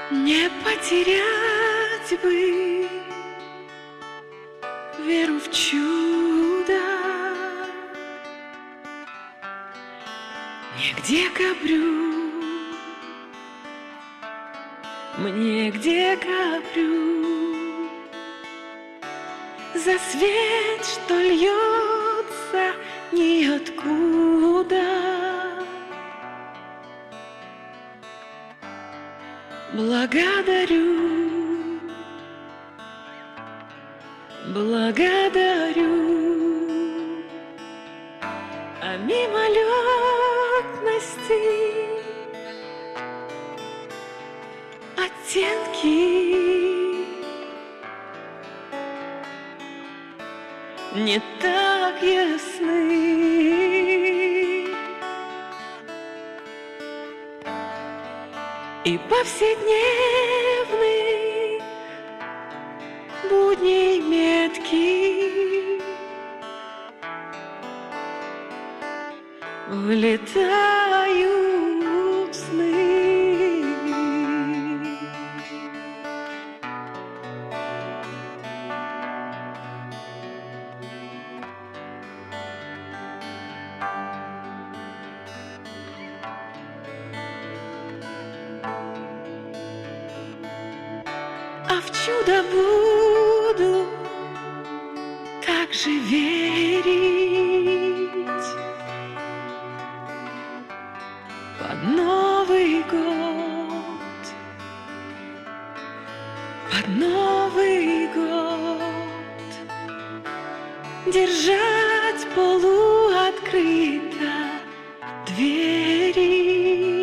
Не потерять бы веру в чудо, негде копрю, мне где копрю за свет, что льется ниоткуда. Благодарю, благодарю, о мимолетности оттенки не так ясны. И повседневных будней метки влетаю в сны. А в чудо буду также верить под Новый год, под Новый год держать полуоткрыто двери.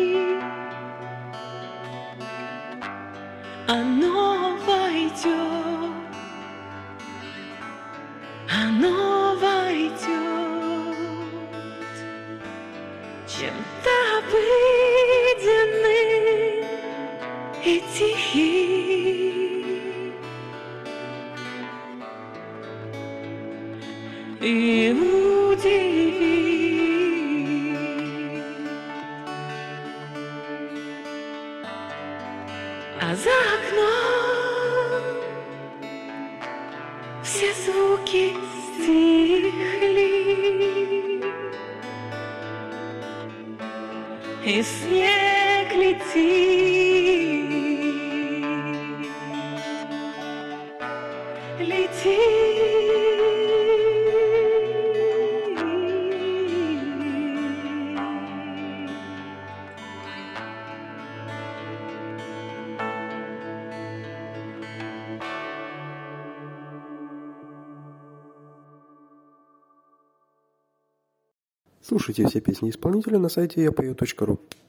Оно войдет, оно войдет чем-то обыденным и тихим, и удивит. А за окном все звуки стихли, и снег летит, летит. Слушайте все песни исполнителя на сайте yapою.ru.